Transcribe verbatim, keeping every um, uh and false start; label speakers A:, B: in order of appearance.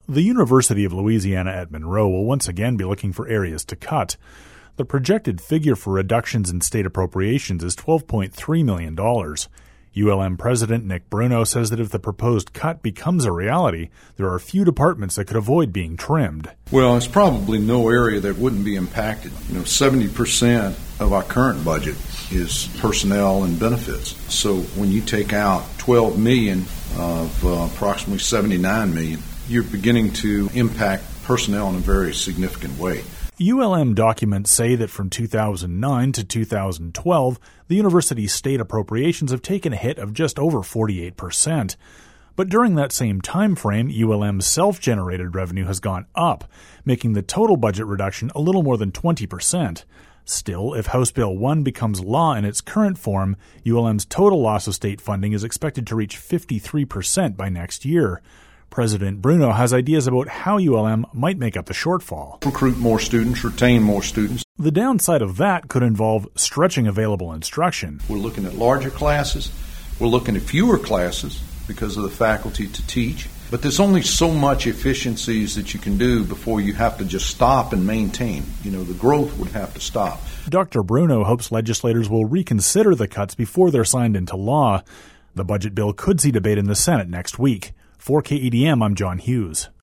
A: The University of Louisiana at Monroe will once again be looking for areas to cut. The projected figure for reductions in state appropriations is twelve point three million dollars. U L M President Nick Bruno says that if the proposed cut becomes a reality, there are few departments that could avoid being trimmed.
B: Well, it's probably no area that wouldn't be impacted. You know, seventy percent of our current budget is personnel and benefits. So when you take out twelve million dollars of uh, approximately seventy-nine million dollars, you're beginning to impact personnel in a very significant way.
A: U L M documents say that from two thousand nine to two thousand twelve, the university's state appropriations have taken a hit of just over forty-eight percent. But during that same time frame, U L M's self-generated revenue has gone up, making the total budget reduction a little more than twenty percent. Still, if House Bill one becomes law in its current form, U L M's total loss of state funding is expected to reach fifty-three percent by next year. President Bruno has ideas about how U L M might make up the shortfall.
B: Recruit more students, retain more students.
A: The downside of that could involve stretching available instruction.
B: We're looking at larger classes. We're looking at fewer classes because of the faculty to teach. But there's only so much efficiencies that you can do before you have to just stop and maintain. You know, the growth would have to stop.
A: Doctor Bruno hopes legislators will reconsider the cuts before they're signed into law. The budget bill could see debate in the Senate next week. For K E D M, I'm John Hughes.